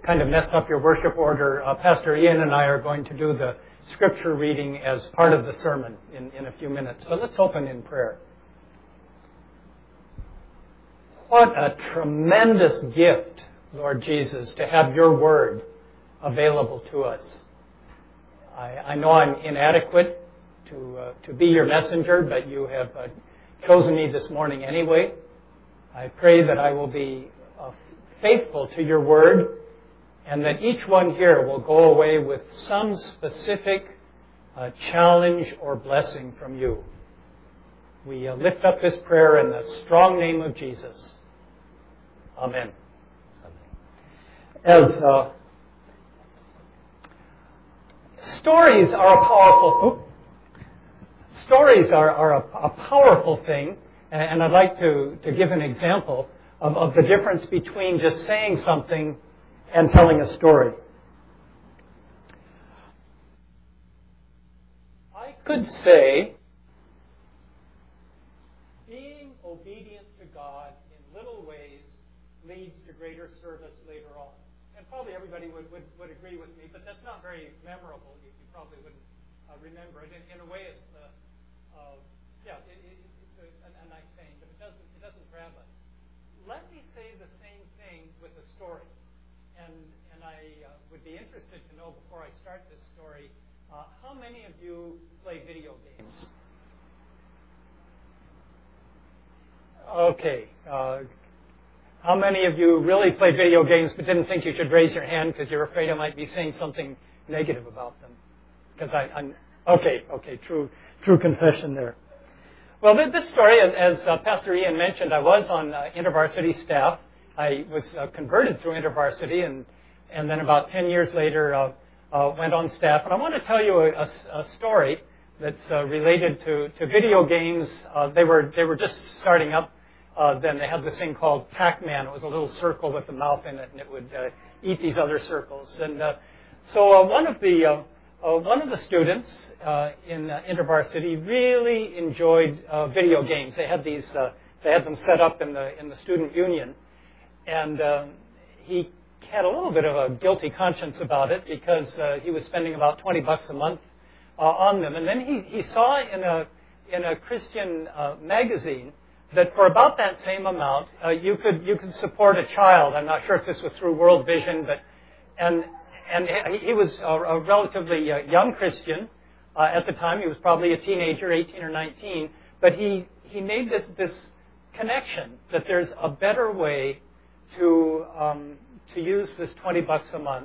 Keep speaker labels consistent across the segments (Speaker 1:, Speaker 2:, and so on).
Speaker 1: kind of messed up your worship order, Pastor Ian and I are going to do the scripture reading as part of the sermon in a few minutes. But let's open in prayer. What a tremendous gift, Lord Jesus, to have your word available to us. I know I'm inadequate to be your messenger, but you have chosen me this morning anyway. I pray that I will be faithful to your word, and that each one here will go away with some specific challenge or blessing from you. We lift up this prayer in the strong name of Jesus. Amen. As stories are a powerful thing, and I'd like to give an example of the difference between just saying something and telling a story. I could say, being obedient to God in little ways leads to greater service later on. And probably everybody would agree with me, but that's not very memorable. You probably wouldn't remember it. In a way, it's a nice saying, but it doesn't grab us. Let me say the same thing with a story. And I would be interested to know before I start this story, how many of you play video games? Okay. How many of you really play video games but didn't think you should raise your hand because you're afraid I might be saying something negative about them? Because I'm okay. True confession there. Well, this story, as Pastor Ian mentioned, I was on InterVarsity staff. I was converted through InterVarsity, and then about 10 years later went on staff. And I want to tell you a story that's related to video games. They were just starting up. Then they had this thing called Pac-Man. It was a little circle with a mouth in it, and it would eat these other circles. And so one of the students in InterVarsity really enjoyed video games. They had these. They had them set up in the student union, and he had a little bit of a guilty conscience about it because he was spending about $20 a month on them. And then he saw in a Christian magazine that for about that same amount, you could support a child. I'm not sure if this was through World Vision, but and he was a relatively young Christian at the time. He was probably a teenager, 18 or 19. But he made this connection that there's a better way to use this $20 a month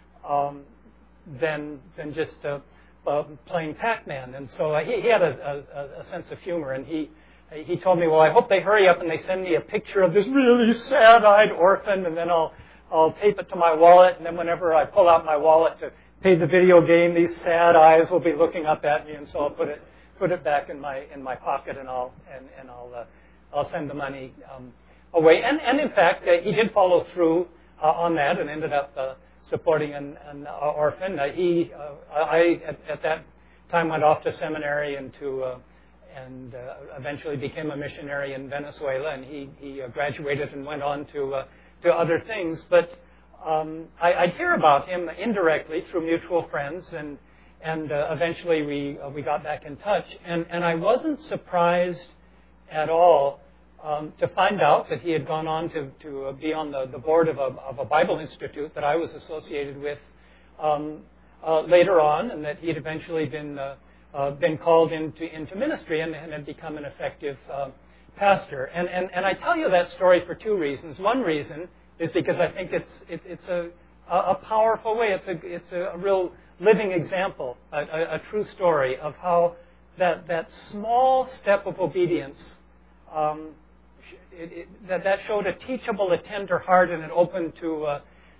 Speaker 1: than just playing Pac-Man. And so he had a sense of humor, and he told me, well, I hope they hurry up and they send me a picture of this really sad-eyed orphan, and then I'll tape it to my wallet, and then whenever I pull out my wallet to pay the video game, these sad eyes will be looking up at me, and so I'll put it back in my pocket, and I'll send the money away. And in fact, he did follow through on that and ended up supporting an orphan. I at that time went off to seminary and eventually became a missionary in Venezuela, and he graduated and went on to other things. But I'd hear about him indirectly through mutual friends, and eventually we got back in touch. And I wasn't surprised at all to find out that he had gone on to be on the board of a Bible institute that I was associated with later on, and that he had eventually been called into ministry and had become an effective pastor. And I tell you that story for two reasons. One reason is because I think it's a powerful way. It's a real living example, a true story of how that small step of obedience that showed a teachable, a tender heart, and it opened to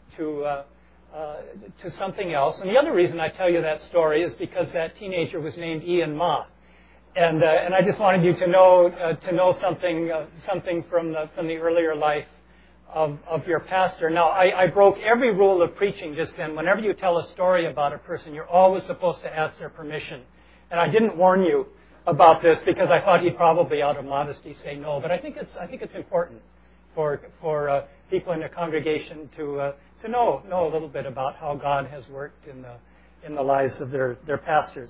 Speaker 1: something else. And the other reason I tell you that story is because that teenager was named Ian Ma, and I just wanted you to know something from the earlier life of your pastor. Now, I broke every rule of preaching just then. Whenever you tell a story about a person, you're always supposed to ask their permission. And I didn't warn you about this because I thought he'd probably, out of modesty, say no. But I think it's important for people in a congregation to to know a little bit about how God has worked in the lives of their pastors.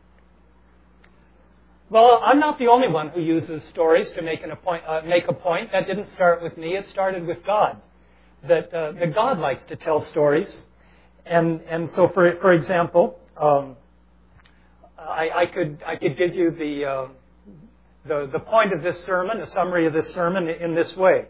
Speaker 1: Well, I'm not the only one who uses stories to make a point. That didn't start with me. It started with God. That God likes to tell stories, and so for example, I could give you the point of this sermon, a summary of this sermon in this way.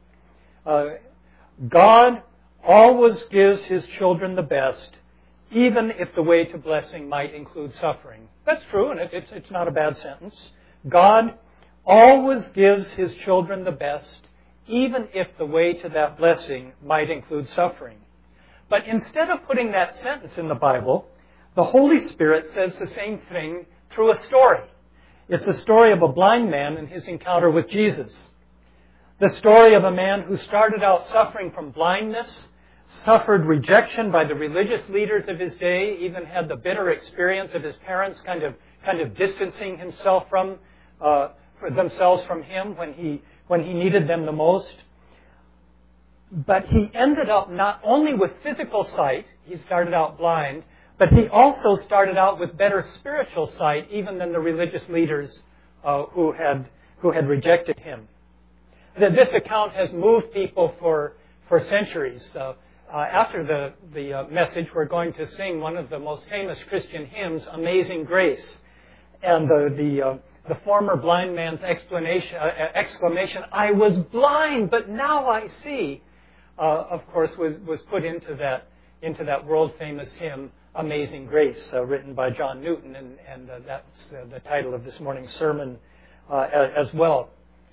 Speaker 1: God always gives His children the best, even if the way to blessing might include suffering. That's true, and it's not a bad sentence. God always gives His children the best, even if the way to that blessing might include suffering. But instead of putting that sentence in the Bible, the Holy Spirit says the same thing through a story. It's a story of a blind man and his encounter with Jesus. The story of a man who started out suffering from blindness, suffered rejection by the religious leaders of his day, even had the bitter experience of his parents kind of distancing themselves from him when he needed them the most. But he ended up not only with physical sight, he started out blind, but he also started out with better spiritual sight even than the religious leaders who had rejected him. This account has moved people for centuries. After the message, we're going to sing one of the most famous Christian hymns, Amazing Grace. And the former blind man's exclamation, "I was blind, but now I see," of course, was put into that world-famous hymn, Amazing Grace, written by John Newton, and that's the title of this morning's sermon as well.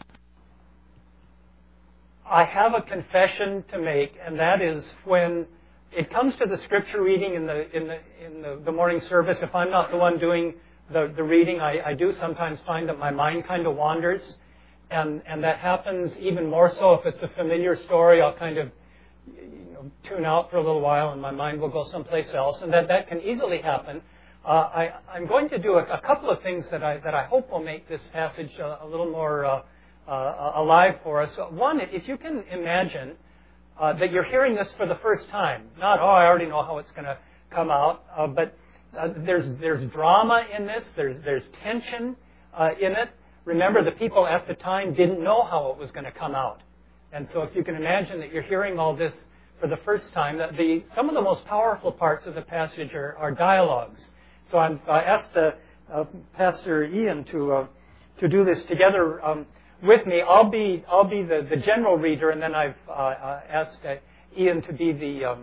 Speaker 1: I have a confession to make, and that is when it comes to the scripture reading in the morning service, if I'm not the one doing the reading, I do sometimes find that my mind kind of wanders, and that happens even more so if it's a familiar story. I'll kind of tune out for a little while, and my mind will go someplace else, and that can easily happen. I'm going to do a couple of things that I hope will make this passage a little more alive for us. One, if you can imagine that you're hearing this for the first time, not, I already know how it's going to come out, but there's drama in this, there's tension in it. Remember, the people at the time didn't know how it was going to come out. And so if you can imagine that you're hearing all this for the first time, that some of the most powerful parts of the passage are dialogues. So I've asked Pastor Ian to do this together with me. I'll be the general reader, and then I've asked Ian to be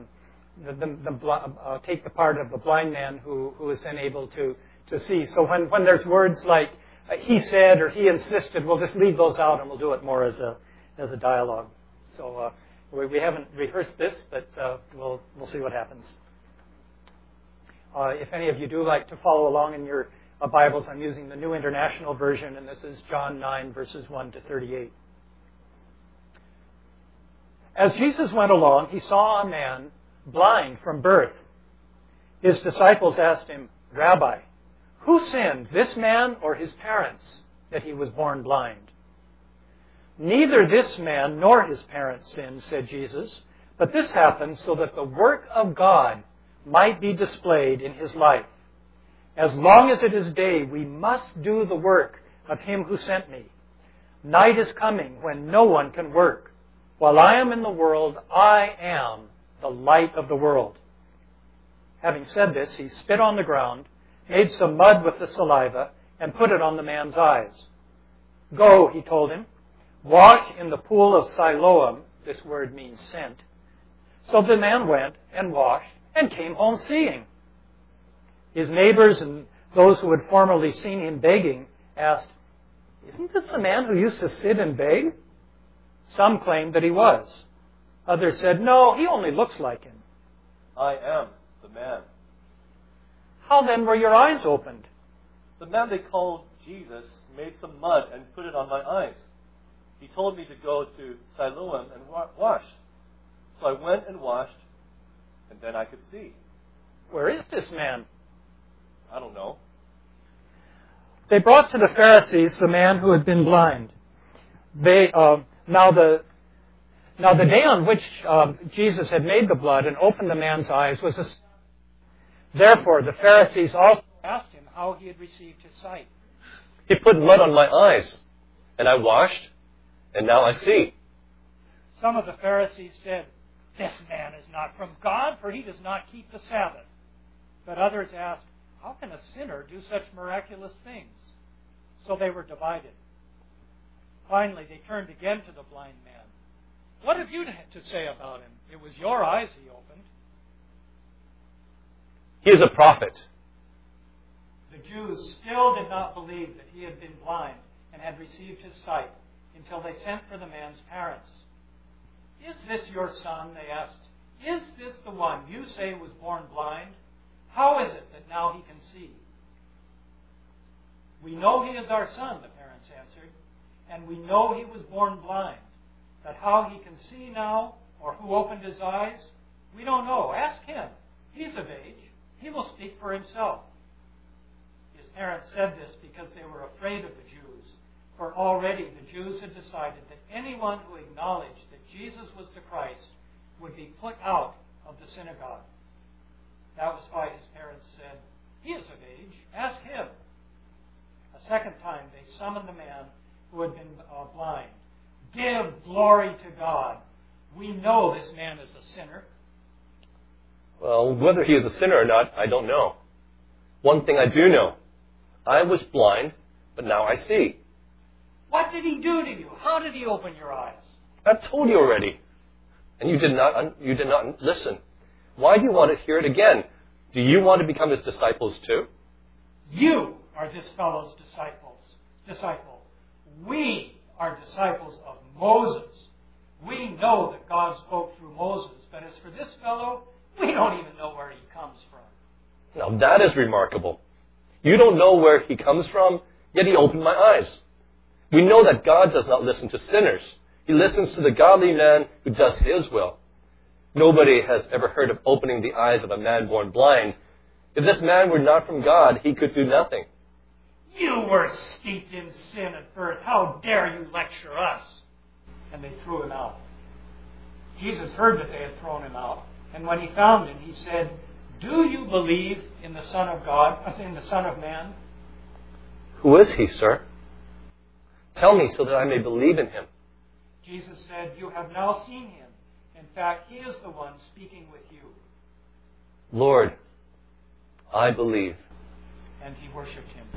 Speaker 1: take the part of the blind man who is then able to see. So when there's words like he said or he insisted, we'll just leave those out and we'll do it more as a dialogue. So we haven't rehearsed this, but we'll see what happens. If any of you do like to follow along in your Bibles, I'm using the New International Version, and this is John 9, verses 1 to 38. As Jesus went along, he saw a man blind from birth. His disciples asked him, "Rabbi, who sinned, this man or his parents, that he was born blind?" "Neither this man nor his parents sinned," said Jesus, "but this happened so that the work of God might be displayed in his life. As long as it is day, we must do the work of him who sent me. Night is coming when no one can work. While I am in the world, I am the light of the world." Having said this, he spit on the ground, made some mud with the saliva, and put it on the man's eyes. "Go," he told him, "wash in the pool of Siloam." This word means sent. So the man went and washed and came home seeing. His neighbors and those who had formerly seen him begging asked, "Isn't this the man who used to sit and beg?" Some claimed that he was. Others said, "No, he only looks like him."
Speaker 2: "I am the man."
Speaker 1: "How then were your eyes opened?"
Speaker 2: "The man they called Jesus made some mud and put it on my eyes. He told me to go to Siloam and wash. So I went and washed, and then I could see."
Speaker 1: "Where is this man?"
Speaker 2: "I don't know."
Speaker 1: They brought to the Pharisees the man who had been blind. Now the day on which Jesus had made the blood and opened the man's eyes was a Sabbath. Therefore the Pharisees also asked him how he had received his sight.
Speaker 2: He put mud on my eyes, and I washed, and now I see.
Speaker 1: Some of the Pharisees said, "This man is not from God, for he does not keep the Sabbath." But others asked, "How can a sinner do such miraculous things?" So they were divided. Finally, they turned again to the blind man. "What have you to say about him? It was your eyes he opened."
Speaker 2: He is a prophet.
Speaker 1: The Jews still did not believe that he had been blind and had received his sight until they sent for the man's parents. "Is this your son?" they asked. "Is this the one you say was born blind? How is it that now he can see?" "We know he is our son," the parents answered, "and we know he was born blind. But how he can see now, or who opened his eyes, we don't know. Ask him. He's of age. He will speak for himself." His parents said this because they were afraid of the Jews, for already the Jews had decided that anyone who acknowledged that Jesus was the Christ would be put out of the synagogue. That was why his parents said, "He is of age. Ask him." A second time they summoned the man who had been blind. "Give glory to God. We know this man is a sinner."
Speaker 2: Well, whether he is a sinner or not, I don't know. One thing I do know. I was blind, but now I see.
Speaker 1: "What did he do to you? How did he open your eyes?"
Speaker 2: I've told you already. And you did not listen. Why do you want to hear it again? Do you want to become his disciples too?
Speaker 1: "You are this fellow's disciple. We are disciples of Moses. We know that God spoke through Moses, but as for this fellow, we don't even know where he comes from."
Speaker 2: Now that is remarkable. You don't know where he comes from, yet he opened my eyes. We know that God does not listen to sinners. He listens to the godly man who does his will. Nobody has ever heard of opening the eyes of a man born blind. If this man were not from God, he could do nothing.
Speaker 1: "You were steeped in sin at birth. How dare you lecture us?" And they threw him out. Jesus heard that they had thrown him out. And when he found him, he said, "Do you believe in the Son of God, in the Son of Man?"
Speaker 2: Who is he, sir? Tell me so that I may believe in him.
Speaker 1: Jesus said, "You have now seen him. In fact, he is the one speaking with you."
Speaker 2: Lord, I believe.
Speaker 1: And he worshipped him.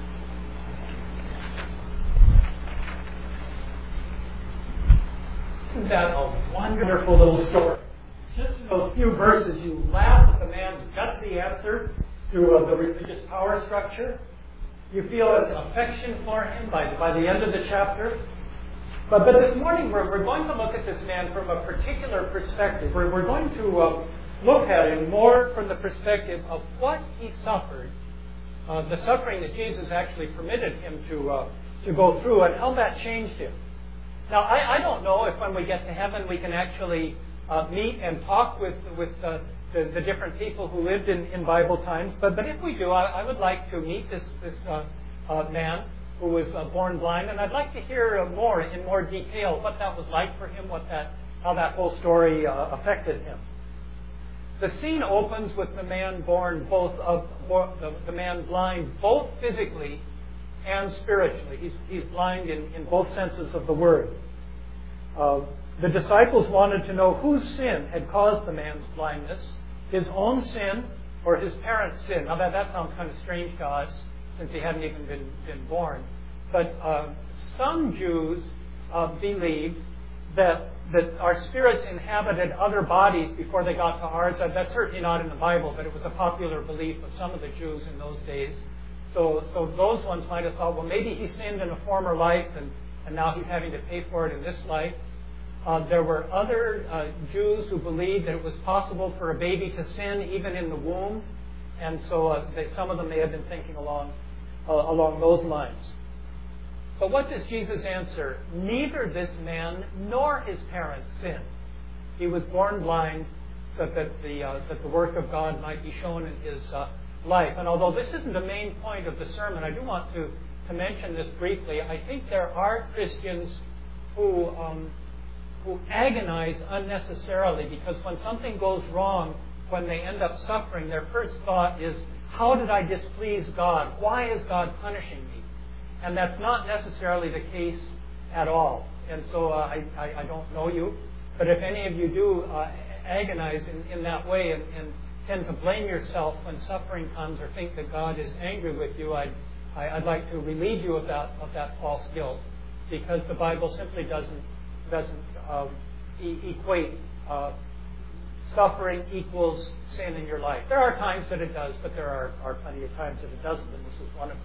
Speaker 1: Isn't that a wonderful little story? Just in those few verses, you laugh at the man's gutsy answer through the religious power structure. You feel an affection for him by the end of the chapter. But this morning, we're going to look at this man from a particular perspective. We're going to look at him more from the perspective of what he suffered, the suffering that Jesus actually permitted him to go through, and how that changed him. Now, I don't know if when we get to heaven we can actually meet and talk with the different people who lived in Bible times, but if we do, I would like to meet this man who was born blind, and I'd like to hear in more detail what that was like for him, how that whole story affected him. The scene opens with the man the man blind both physically and spiritually. He's blind in both senses of the word. The disciples wanted to know whose sin had caused the man's blindness, his own sin or his parents' sin. Now that sounds kind of strange to us since he hadn't even been born. But some Jews believed that our spirits inhabited other bodies before they got to ours. That's certainly not in the Bible, but it was a popular belief of some of the Jews in those days. So those ones might have thought, well, maybe he sinned in a former life and now he's having to pay for it in this life. There were other Jews who believed that it was possible for a baby to sin even in the womb. And so some of them may have been thinking along those lines. But what does Jesus answer? Neither this man nor his parents sinned. He was born blind so that the work of God might be shown in his life. And although this isn't the main point of the sermon, I do want to mention this briefly. I think there are Christians who who agonize unnecessarily, because when something goes wrong, when they end up suffering, their first thought is, how did I displease God? Why is God punishing me? And that's not necessarily the case at all. And so I don't know you, but if any of you do agonize in that way and tend to blame yourself when suffering comes, or think that God is angry with you, I'd like to relieve you of that false guilt, because the Bible simply doesn't equate suffering equals sin in your life. There are times that it does, but there are plenty of times that it doesn't, and this is one of them.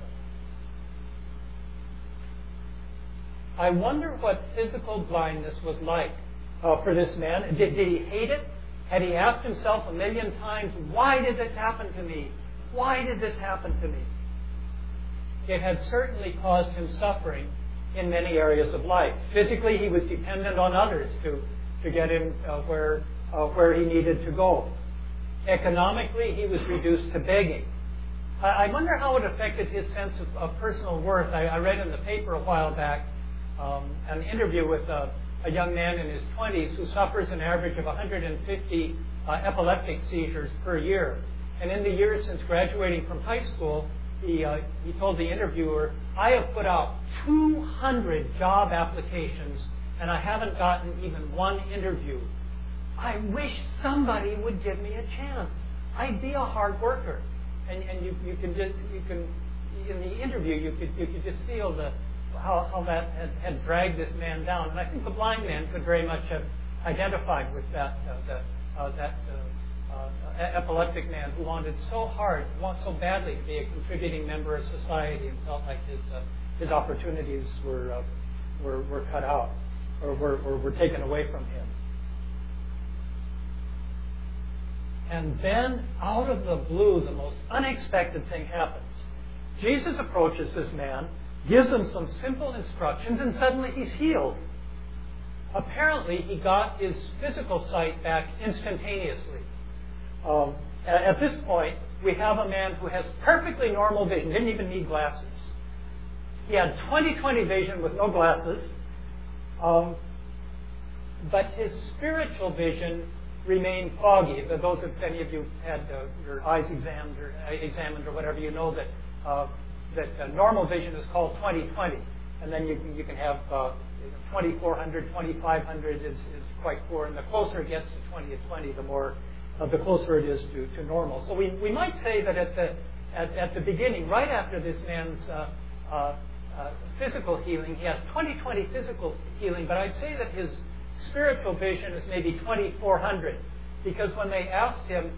Speaker 1: I wonder what physical blindness was like for this man. Did he hate it? Had he asked himself a million times, why did this happen to me? Why did this happen to me? It had certainly caused him suffering in many areas of life. Physically, he was dependent on others to get him where he needed to go. Economically, he was reduced to begging. I wonder how it affected his sense of personal worth. I read in the paper a while back an interview with a young man in his 20s who suffers an average of 150 epileptic seizures per year. And in the years since graduating from high school, he told the interviewer, I have put out 200 job applications and I haven't gotten even one interview. I wish somebody would give me a chance. I'd be a hard worker. And you can in the interview you could just feel how that had dragged this man down. And I think the blind man could very much have identified with that epileptic man who wanted so badly to be a contributing member of society, and felt like his opportunities were cut out or were taken away from him. And then, out of the blue, the most unexpected thing happens. Jesus approaches this man, gives him some simple instructions, and suddenly he's healed. Apparently, he got his physical sight back instantaneously. At this point, we have a man who has perfectly normal vision, didn't even need glasses. He had 20/20 vision with no glasses, but his spiritual vision remained foggy. Those of any of you had your eyes examined or whatever, you know that normal vision is called 20/20, and then you can have 2400, 2500 is quite poor, and the closer it gets to 20/20, the closer it is to normal. So we might say that at the beginning, right after this man's physical healing, he has 20/20 physical healing, but I'd say that his spiritual vision is maybe 2400, because when they asked him,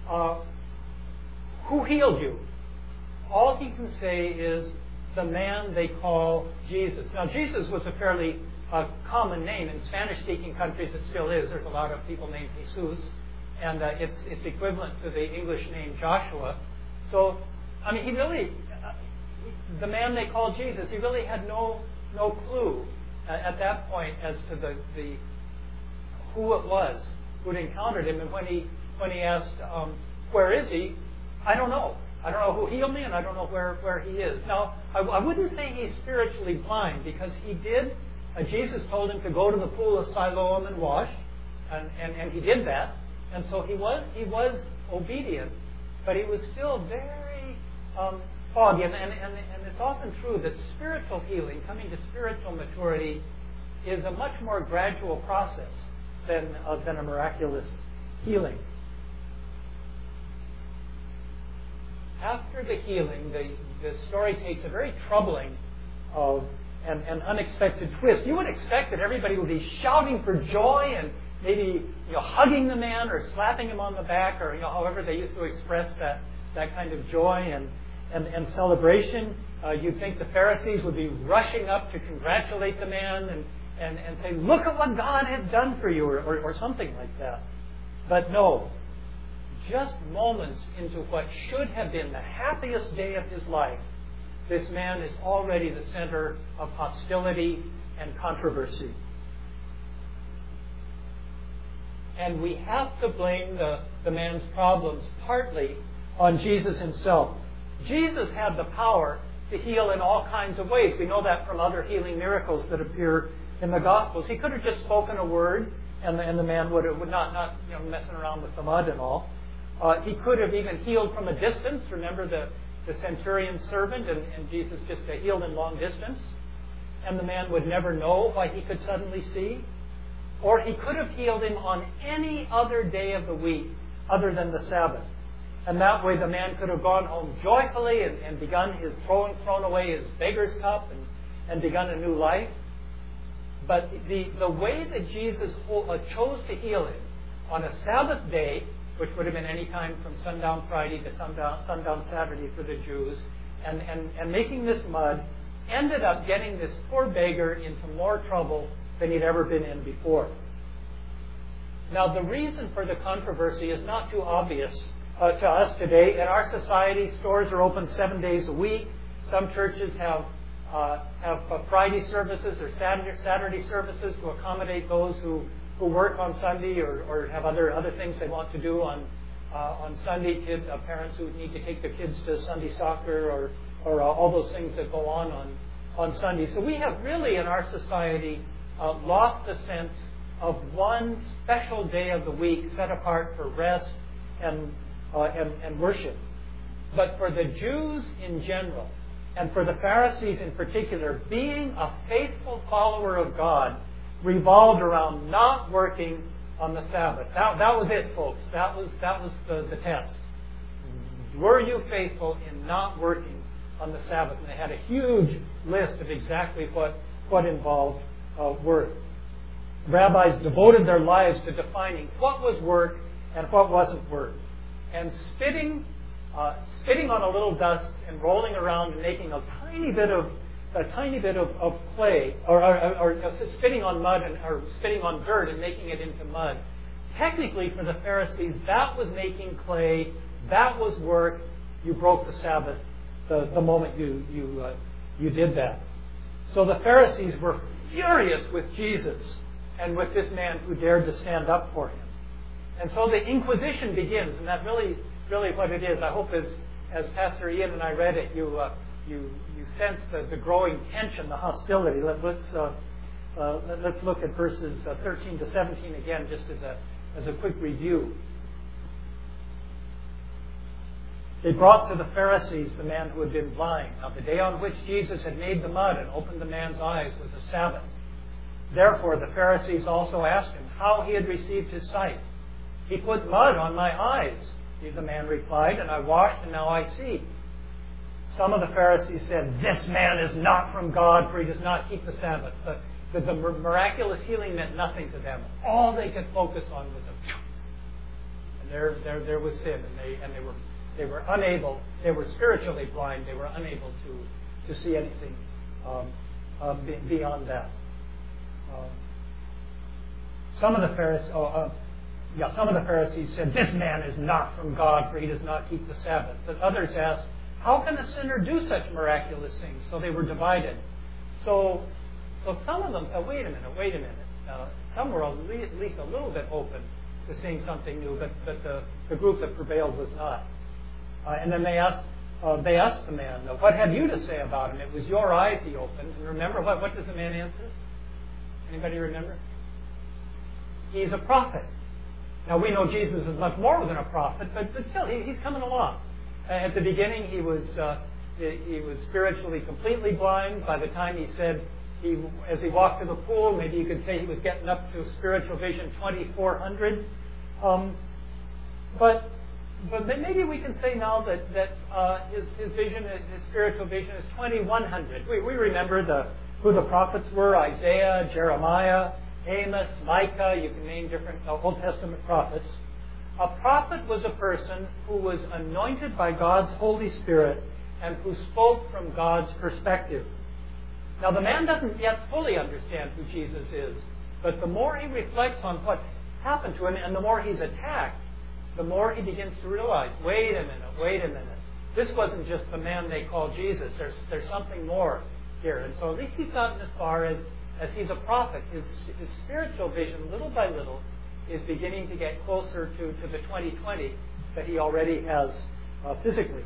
Speaker 1: who healed you? All he can say is the man they call Jesus. Now, Jesus was a fairly common name in Spanish-speaking countries. It still is. There's a lot of people named Jesus, and it's equivalent to the English name Joshua. So, I mean, he really, the man they call Jesus, he really had no clue at that point as to the who it was who'd encountered him. And when he asked, where is he? I don't know. I don't know who healed me, and I don't know where he is. Now, I wouldn't say he's spiritually blind, because he did. Jesus told him to go to the pool of Siloam and wash, and he did that. And so he was obedient, but he was still very foggy. And it's often true that spiritual healing, coming to spiritual maturity, is a much more gradual process than a miraculous healing. After the healing, the story takes a very troubling and unexpected twist. You would expect that everybody would be shouting for joy and maybe hugging the man or slapping him on the back, or however they used to express that kind of joy and celebration. You'd think the Pharisees would be rushing up to congratulate the man and say, look at what God has done for you, or something like that. But no. Just moments into what should have been the happiest day of his life, this man is already the center of hostility and controversy. And we have to blame the man's problems partly on Jesus himself. Jesus had the power to heal in all kinds of ways. We know that from other healing miracles that appear in the Gospels. He could have just spoken a word, and the man would not messing around with the mud and all. He could have even healed from a distance. Remember the centurion's servant, and Jesus just healed in long distance. And the man would never know why he could suddenly see. Or he could have healed him on any other day of the week other than the Sabbath. And that way the man could have gone home joyfully and begun thrown away his beggar's cup and begun a new life. But the way that Jesus chose to heal him on a Sabbath day, which would have been any time from sundown Friday to sundown Saturday for the Jews, and making this mud, ended up getting this poor beggar into more trouble than he'd ever been in before. Now, the reason for the controversy is not too obvious to us today. In our society, stores are open 7 days a week. Some churches have Friday services or Saturday services to accommodate those who work on Sunday or have other things they want to do on Sunday. Parents who need to take their kids to Sunday soccer or all those things that go on Sunday. So we have really in our society lost the sense of one special day of the week set apart for rest and worship. But for the Jews in general, and for the Pharisees in particular, being a faithful follower of God revolved around not working on the Sabbath. That was it, folks. That was the test. Were you faithful in not working on the Sabbath? And they had a huge list of exactly what involved work. Rabbis devoted their lives to defining what was work and what wasn't work. And spitting on a little dust and rolling around and making a tiny bit of clay, or spitting on mud or spitting on dirt and making it into mud. Technically, for the Pharisees, that was making clay. That was work. You broke the Sabbath the moment you did that. So the Pharisees were furious with Jesus and with this man who dared to stand up for him. And so the Inquisition begins, and that really what it is. I hope as Pastor Ian and I read it, you sense the growing tension, the hostility. Let's look at verses 13 to 17 again, just as a quick review. They brought to the Pharisees the man who had been blind. Now the day on which Jesus had made the mud and opened the man's eyes was a Sabbath. Therefore the Pharisees also asked him how he had received his sight. He put mud on my eyes, the man replied, and I washed and now I see. Some of the Pharisees said, this man is not from God, for he does not keep the Sabbath. But the miraculous healing meant nothing to them. All they could focus on was and there was sin, and they were unable. They were spiritually blind. They were unable to see anything beyond that. Some of the Pharisees said, this man is not from God, for he does not keep the Sabbath. But others asked, how can a sinner do such miraculous things? So they were divided. So some of them said, wait a minute. Some were at least a little bit open to seeing something new, but the group that prevailed was not. And then they asked the man, what have you to say about him? It was your eyes he opened. And remember, what does the man answer? Anybody remember? He's a prophet. Now we know Jesus is much more than a prophet, but still, he's coming along. At the beginning, he was spiritually completely blind. By the time he said, as he walked to the pool, maybe you could say he was getting up to spiritual vision 2400. But maybe we can say now that his vision, his spiritual vision, is 2100. We remember who the prophets were: Isaiah, Jeremiah, Amos, Micah. You can name different Old Testament prophets. A prophet was a person who was anointed by God's Holy Spirit and who spoke from God's perspective. Now, the man doesn't yet fully understand who Jesus is, but the more he reflects on what happened to him and the more he's attacked, the more he begins to realize, wait a minute. This wasn't just the man they call Jesus. There's something more here. And so at least he's gotten as far as he's a prophet. His spiritual vision, little by little, is beginning to get closer to the 20/20 that he already has physically.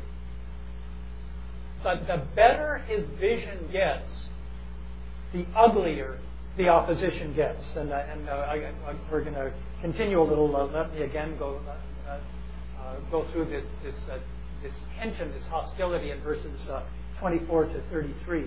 Speaker 1: But the better his vision gets, the uglier the opposition gets. And we're going to continue a little. Let me again go through this tension, this hostility in verses 24 to 33.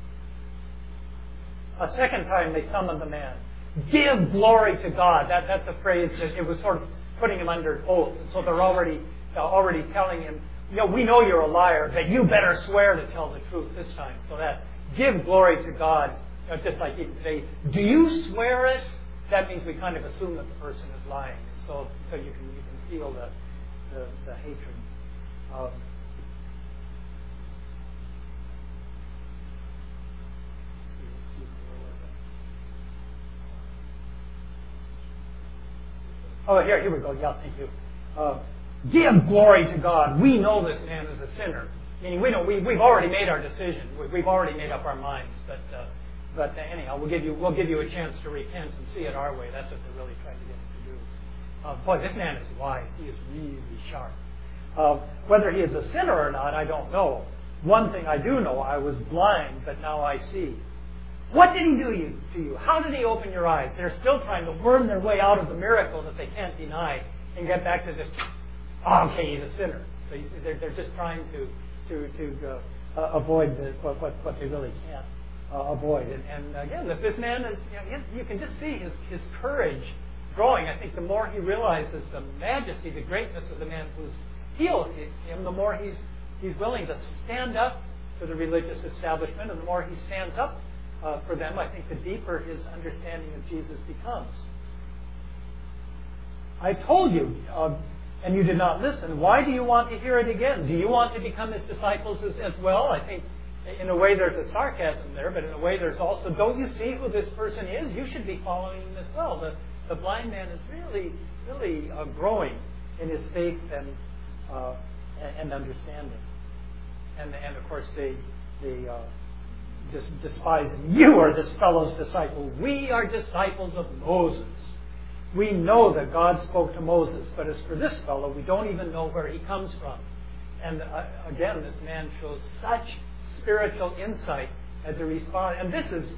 Speaker 1: A second time they summoned the man. Give glory to God. That's a phrase that it was sort of putting him under oath. And so they're already telling him, we know you're a liar, but you better swear to tell the truth this time. So that give glory to God, just like even today. Do you swear it? That means we kind of assume that the person is lying. And so you can feel the hatred. Here we go. Yeah, thank you. Give glory to God. We know this man is a sinner. Meaning we've already made our decision. We've already made up our minds. But anyhow, we'll give you a chance to repent and see it our way. That's what they're really trying to get him to do. Boy, this man is wise. He is really sharp. Whether he is a sinner or not, I don't know. One thing I do know, I was blind, but now I see. What did he do to you? How did he open your eyes? They're still trying to worm their way out of the miracle that they can't deny and get back to this, okay, he's a sinner. So you see, they're just trying to avoid what they really can't avoid. And again, if this man is, you can just see his courage growing. I think the more he realizes the majesty, the greatness of the man who's healed him, the more he's willing to stand up for the religious establishment, and the more he stands up for them, I think the deeper his understanding of Jesus becomes. I told you, and you did not listen. Why do you want to hear it again? Do you want to become his disciples as well? I think in a way there's a sarcasm there, but in a way there's also, don't you see who this person is? You should be following him as well. The blind man is really, really growing in his faith and understanding. And of course they despise him. You are this fellow's disciple. We are disciples of Moses. We know that God spoke to Moses, but as for this fellow, we don't even know where he comes from. And again, this man shows such spiritual insight as a response. And this is,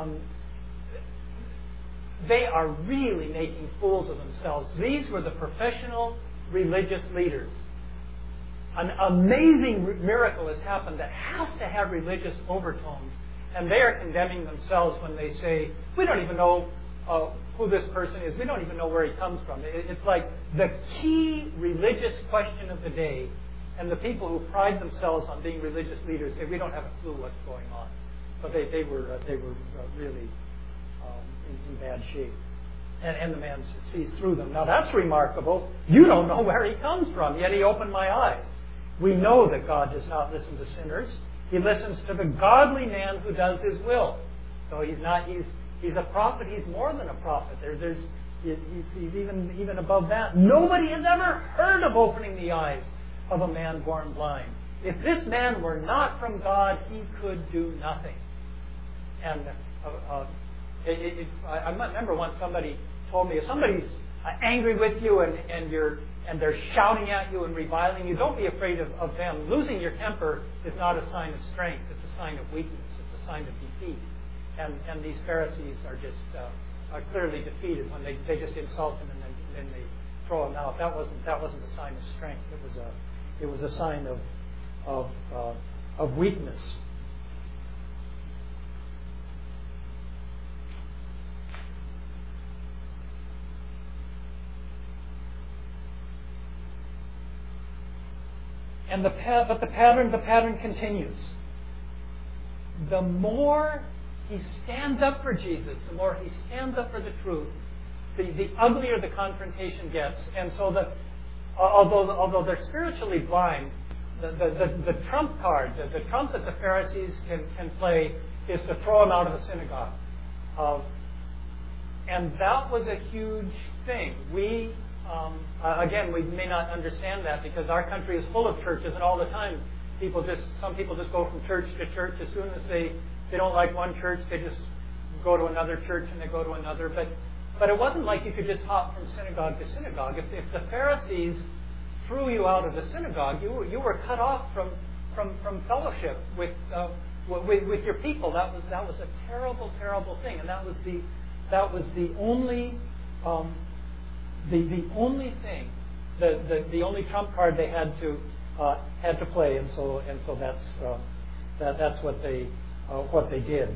Speaker 1: they are really making fools of themselves. These were the professional religious leaders. An amazing miracle has happened that has to have religious overtones. And they are condemning themselves when they say, we don't even know who this person is. We don't even know where he comes from. It's like the key religious question of the day. And the people who pride themselves on being religious leaders say, we don't have a clue what's going on. So they were really in bad shape. And the man sees through them. Now that's remarkable. You don't know where he comes from, yet he opened my eyes. We know that God does not listen to sinners. He listens to the godly man who does his will. So he's a prophet. He's more than a prophet. He's even above that. Nobody has ever heard of opening the eyes of a man born blind. If this man were not from God, he could do nothing. And I remember once somebody told me, if somebody's angry with you and they're shouting at you and reviling you, don't be afraid of them. Losing your temper is not a sign of strength. It's a sign of weakness. It's a sign of defeat. And these Pharisees are just clearly defeated when they just insult him and then they throw him out. That wasn't a sign of strength. It was a sign of weakness. But the pattern continues. The more he stands up for Jesus, the more he stands up for the truth, the uglier the confrontation gets. And so that although they're spiritually blind, the trump card, the trump that the Pharisees can play is to throw him out of the synagogue. And that was a huge thing. Again, we may not understand that because our country is full of churches, and all the time some people just go from church to church. As soon as they don't like one church, they just go to another church and they go to another. But it wasn't like you could just hop from synagogue to synagogue. If the Pharisees threw you out of the synagogue, you were cut off from fellowship with with your people, that was a terrible, terrible thing, and that was the only the only thing, the only trump card they had to play, and so that's what they did.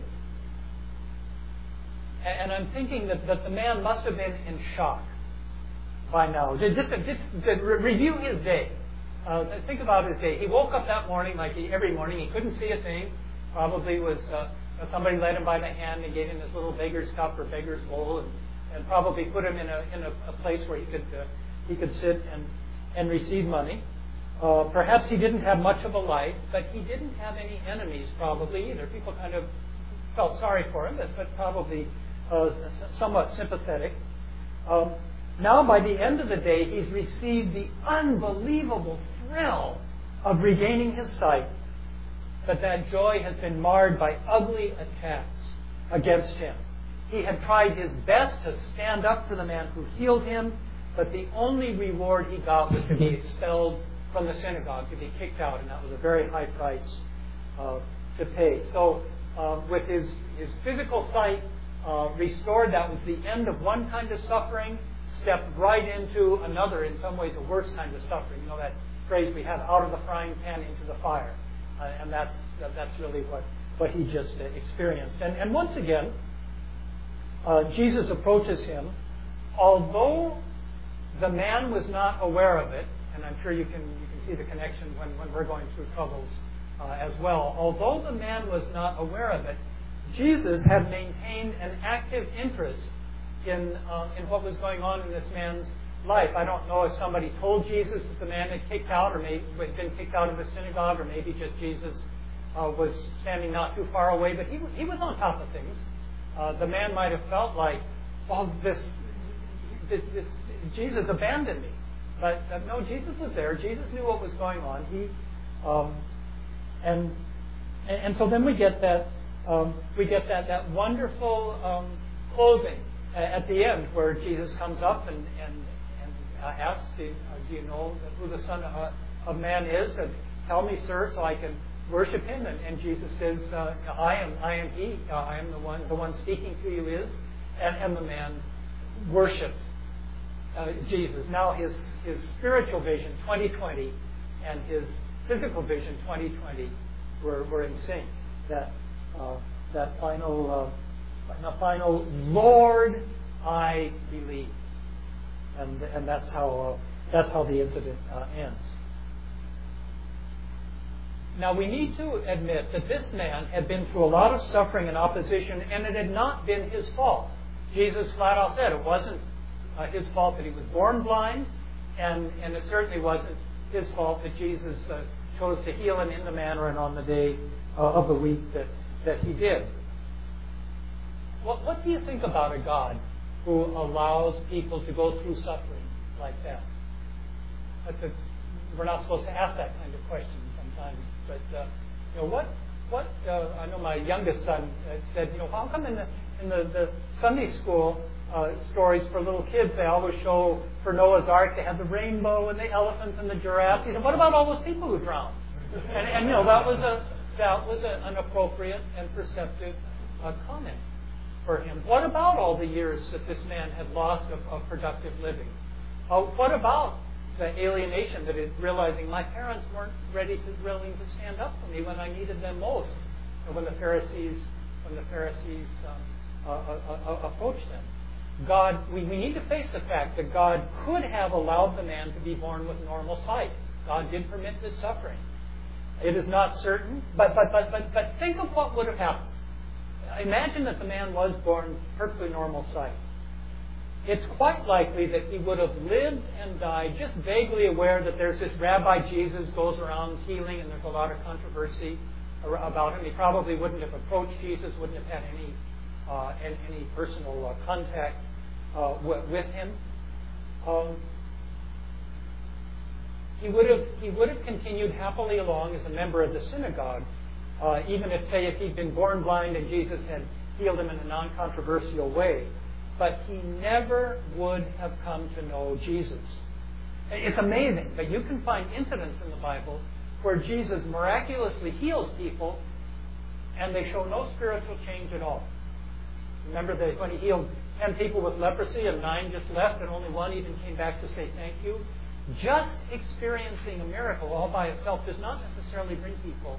Speaker 1: And I'm thinking that the man must have been in shock by now. Just review his day. Think about his day. He woke up that morning, like every morning. He couldn't see a thing. Probably was somebody led him by the hand and gave him this little beggar's cup or beggar's bowl, and probably put him in a place where he could sit and receive money. Perhaps he didn't have much of a life, but he didn't have any enemies probably either. People kind of felt sorry for him, but probably somewhat sympathetic. Now, by the end of the day, he's received the unbelievable thrill of regaining his sight, but that joy has been marred by ugly attacks against him. He had tried his best to stand up for the man who healed him, but the only reward he got was to be expelled from the synagogue, to be kicked out, and that was a very high price to pay. So, with his physical sight restored, that was the end of one kind of suffering, stepped right into another, in some ways a worse kind of suffering. You know that phrase we have, out of the frying pan into the fire. And that's really what he just experienced. And once again, Jesus approaches him, although the man was not aware of it, and I'm sure you can see the connection when we're going through troubles as well. Although the man was not aware of it, Jesus had maintained an active interest in what was going on in this man's life. I don't know if somebody told Jesus that the man had kicked out, or maybe had been kicked out of the synagogue, or maybe just Jesus was standing not too far away. But he was on top of things. The man might have felt like, well, this Jesus abandoned me. But no, Jesus was there. Jesus knew what was going on. And so then we get that wonderful closing at the end, where Jesus comes up and asks, do you know who the Son of Man is? And tell me, sir, so I can worship him. And Jesus says, I am he. I am the one speaking to you is. And the man worshipped Jesus. Now his spiritual vision, 2020, and his physical vision, 2020, were in sync. That final Lord, I believe. And that's how the incident ends. Now we need to admit that this man had been through a lot of suffering and opposition, and it had not been his fault. Jesus flat out said it wasn't his fault that he was born blind, and it certainly wasn't his fault that Jesus chose to heal him in the manner and on the day of the week that he did. What do you think about a God who allows people to go through suffering like that? We're not supposed to ask that kind of question sometimes, but what I know my youngest son said, how come in the Sunday school stories for little kids they always show for Noah's Ark they have the rainbow and the elephants and the giraffes? He said, what about all those people who drowned? And that was an appropriate and perceptive comment for him. What about all the years that this man had lost of productive living? What about the alienation that is realizing my parents weren't willing to stand up for me when I needed them most, and when the Pharisees approached them? God, we need to face the fact that God could have allowed the man to be born with normal sight. God did permit this suffering. It is not certain, but think of what would have happened. Imagine that the man was born perfectly normal sight. It's quite likely that he would have lived and died just vaguely aware that there's this Rabbi Jesus goes around healing, and there's a lot of controversy about him. He probably wouldn't have approached Jesus, wouldn't have had any personal contact with him. He would have continued happily along as a member of the synagogue, even if he'd been born blind and Jesus had healed him in a non-controversial way. But he never would have come to know Jesus. It's amazing, but you can find incidents in the Bible where Jesus miraculously heals people, and they show no spiritual change at all. Remember that when he healed 10 people with leprosy and 9 just left and only 1 even came back to say thank you? Just experiencing a miracle all by itself does not necessarily bring people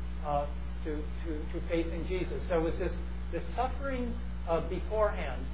Speaker 1: to faith in Jesus. There was this suffering beforehand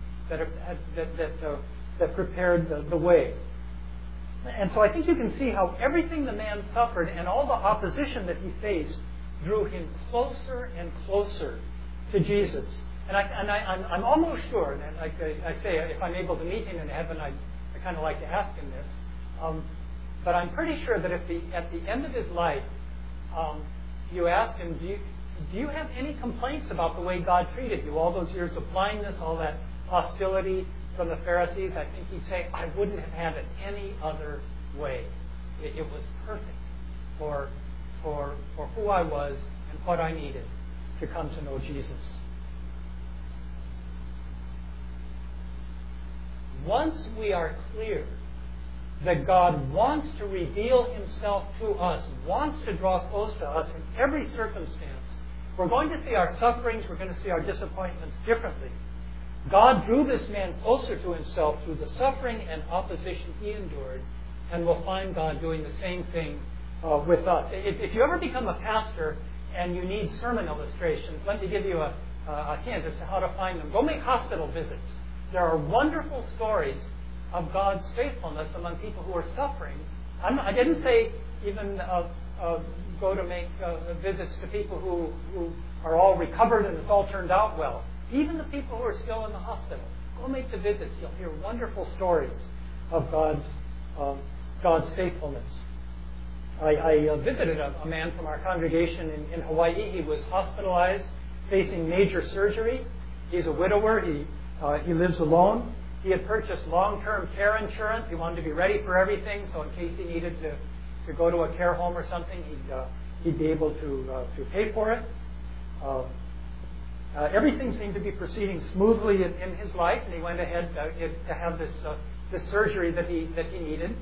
Speaker 1: that prepared the way. And so I think you can see how everything the man suffered and all the opposition that he faced drew him closer and closer to Jesus. And I'm almost sure, and like I say, if I'm able to meet him in heaven, I kind of like to ask him this. But I'm pretty sure that at the end of his life, you ask him, do you have any complaints about the way God treated you? All those years of blindness, all that hostility from the Pharisees, I think he'd say, I wouldn't have had it any other way. It was perfect for who I was and what I needed to come to know Jesus. Once we are clear that God wants to reveal himself to us, wants to draw close to us in every circumstance, we're going to see our sufferings, we're going to see our disappointments differently. God drew this man closer to himself through the suffering and opposition he endured, and we'll find God doing the same thing with us. If you ever become a pastor and you need sermon illustrations, let me give you a hint as to how to find them. Go make hospital visits. There are wonderful stories of God's faithfulness among people who are suffering. I didn't say even go to make visits to people who are all recovered and it's all turned out well. Even the people who are still in the hospital, go make the visits. You'll hear wonderful stories of God's faithfulness. I visited a man from our congregation in Hawaii. He was hospitalized, facing major surgery. He's a widower. He lives alone. He had purchased long-term care insurance. He wanted to be ready for everything, so in case he needed to go to a care home or something, he'd be able to pay for it. Everything seemed to be proceeding smoothly in his life, and he went ahead to have this surgery that he needed.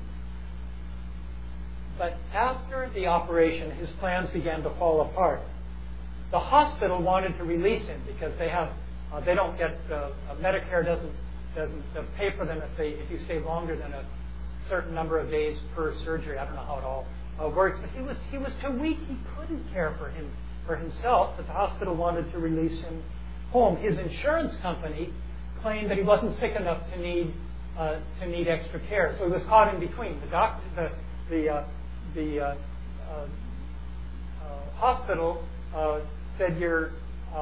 Speaker 1: But after the operation, his plans began to fall apart. The hospital wanted to release him because they don't get Medicare doesn't pay for them if you stay longer than a certain number of days per surgery. I don't know how it all works, but he was too weak. He couldn't care for himself. But the hospital wanted to release him home. His insurance company claimed that he wasn't sick enough to need extra care, so he was caught in between. The hospital said you're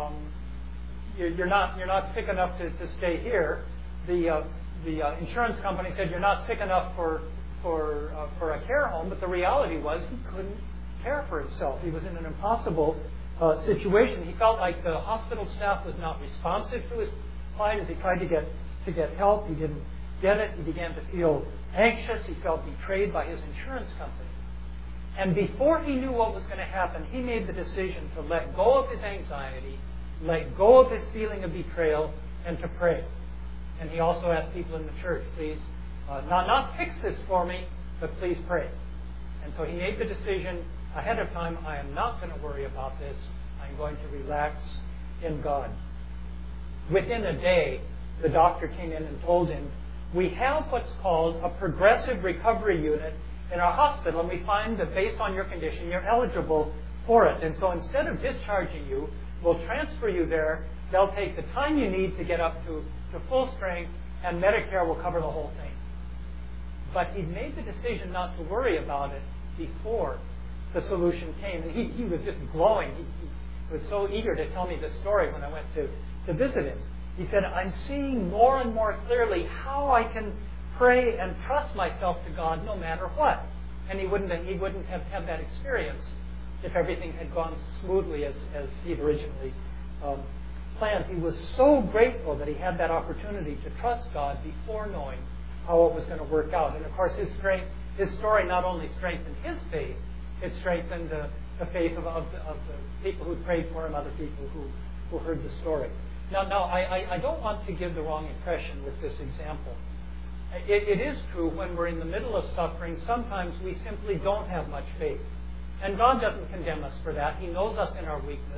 Speaker 1: not sick enough to stay here. The insurance company said you're not sick enough for a care home, but the reality was he couldn't care for himself. He was in an impossible situation. He felt like the hospital staff was not responsive to his plight as he tried to get help. He didn't get it. He began to feel anxious. He felt betrayed by his insurance company. And before he knew what was going to happen, he made the decision to let go of his anxiety, let go of his feeling of betrayal, and to pray. And he also asked people in the church, please, not fix this for me, but please pray. And so he made the decision ahead of time, I am not going to worry about this. I'm going to relax in God. Within a day, the doctor came in and told him, we have what's called a progressive recovery unit in our hospital, and we find that based on your condition, you're eligible for it. And so instead of discharging you, we'll transfer you there. They'll take the time you need to get up to full strength, and Medicare will cover the whole thing. But he made the decision not to worry about it before the solution came. And he was just glowing. He was so eager to tell me this story when I went to visit him. He said, I'm seeing more and more clearly how I can pray and trust myself to God no matter what. And he wouldn't have had that experience if everything had gone smoothly as he'd originally planned. He was so grateful that he had that opportunity to trust God before knowing how it was going to work out. And of course, his story not only strengthened his faith, it strengthened the faith of the people who prayed for him, other people who heard the story. Now, I don't want to give the wrong impression with this example. It is true when we're in the middle of suffering, sometimes we simply don't have much faith. And God doesn't condemn us for that. He knows us in our weakness.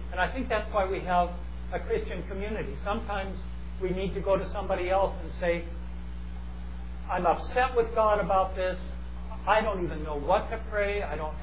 Speaker 1: And I think that's why we have a Christian community. Sometimes we need to go to somebody else and say, I'm upset with God about this. I don't even know what to pray. I don't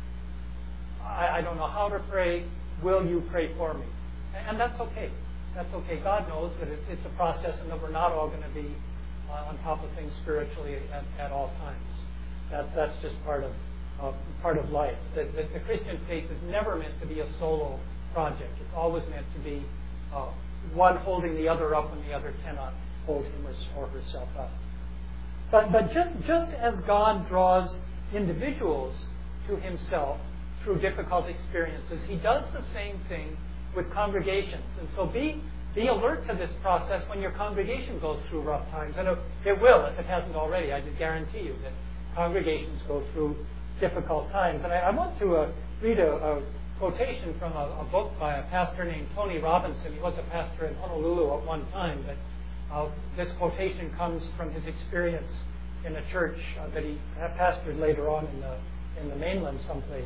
Speaker 1: know how to pray. Will you pray for me? And that's okay. That's okay. God knows that it's a process and that we're not all going to be on top of things spiritually at all times. That's just part of life. The Christian faith is never meant to be a solo project. It's always meant to be one holding the other up when the other cannot hold him or herself up. But just as God draws individuals to himself through difficult experiences, he does the same thing with congregations. And so be alert to this process when your congregation goes through rough times. And it will, if it hasn't already. I just guarantee you that congregations go through difficult times. And I want to read a quotation from a book by a pastor named Tony Robinson. He was a pastor in Honolulu at one time, but this quotation comes from his experience in a church that he pastored later on in the mainland someplace.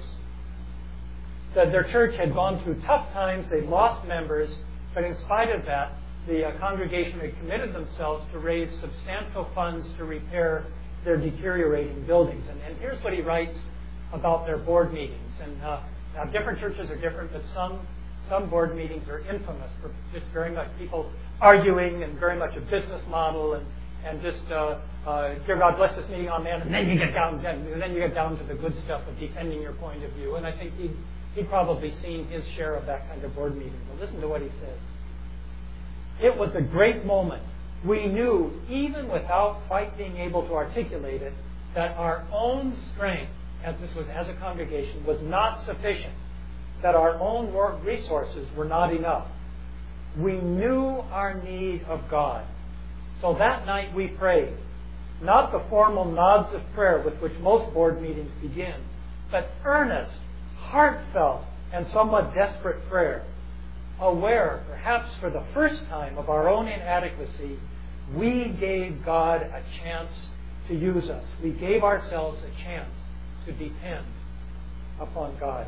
Speaker 1: That their church had gone through tough times, they'd lost members, but in spite of that, the congregation had committed themselves to raise substantial funds to repair their deteriorating buildings. And here's what he writes about their board meetings. And now different churches are different, but some board meetings are infamous for just very much people arguing and very much a business model and just dear God bless this meeting, amen, and then you get down to the good stuff of defending your point of view. And I think he'd probably seen his share of that kind of board meeting. But listen to what he says. It was a great moment. We knew, even without quite being able to articulate it, that our own strength, as this was as a congregation, was not sufficient, that our own resources were not enough. We knew our need of God. So that night we prayed, not the formal nods of prayer with which most board meetings begin, but earnest, heartfelt, and somewhat desperate prayer. Aware, perhaps for the first time, of our own inadequacy, we gave God a chance to use us. We gave ourselves a chance to depend upon God.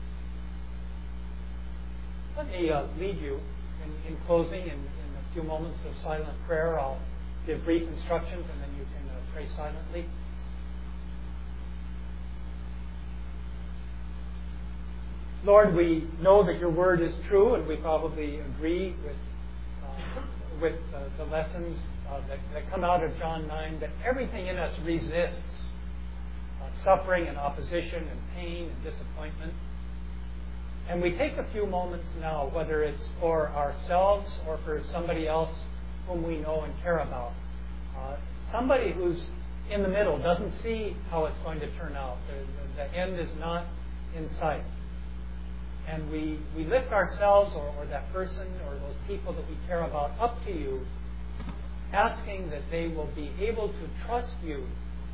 Speaker 1: Let me lead you in closing in a few moments of silent prayer. I'll give brief instructions and then you can pray silently. Lord, we know that your word is true, and we probably agree with the lessons that come out of John 9, that everything in us resists suffering and opposition and pain and disappointment. And we take a few moments now, whether it's for ourselves or for somebody else whom we know and care about. Somebody who's in the middle doesn't see how it's going to turn out. The end is not in sight. And we lift ourselves or that person or those people that we care about up to you, asking that they will be able to trust you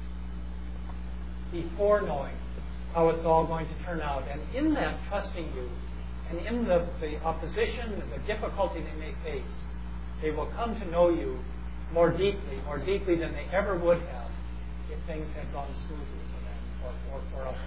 Speaker 1: before knowing how it's all going to turn out. And in that trusting you, and in the opposition and the difficulty they may face, they will come to know you more deeply than they ever would have if things had gone smoothly for them or for us.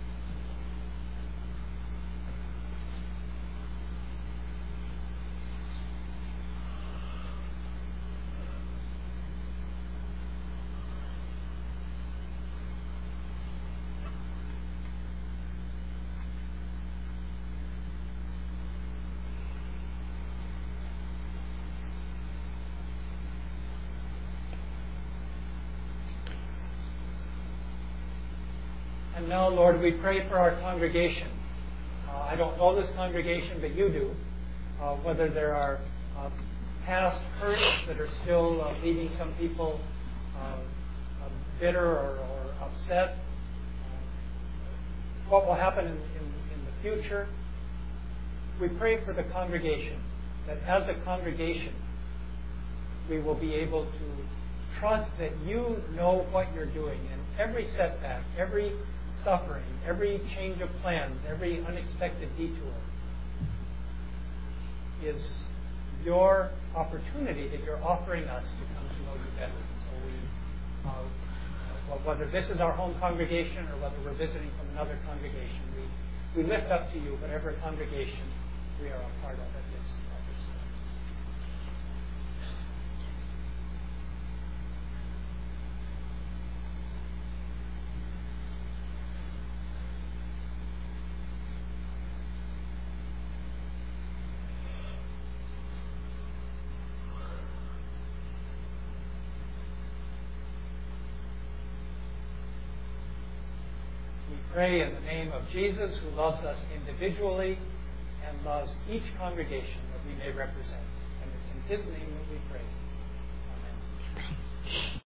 Speaker 1: And now, Lord, we pray for our congregation. I don't know this congregation, but you do. Whether there are past hurts that are still leaving some people bitter or upset. What will happen in the future? We pray for the congregation, that as a congregation, we will be able to trust that you know what you're doing, and every setback, every suffering, every change of plans, every unexpected detour is your opportunity that you're offering us to come to know you better. So whether this is our home congregation or whether we're visiting from another congregation, we lift up to you whatever congregation we are a part of it. Pray in the name of Jesus, who loves us individually and loves each congregation that we may represent. And it's in His name that we pray. Amen.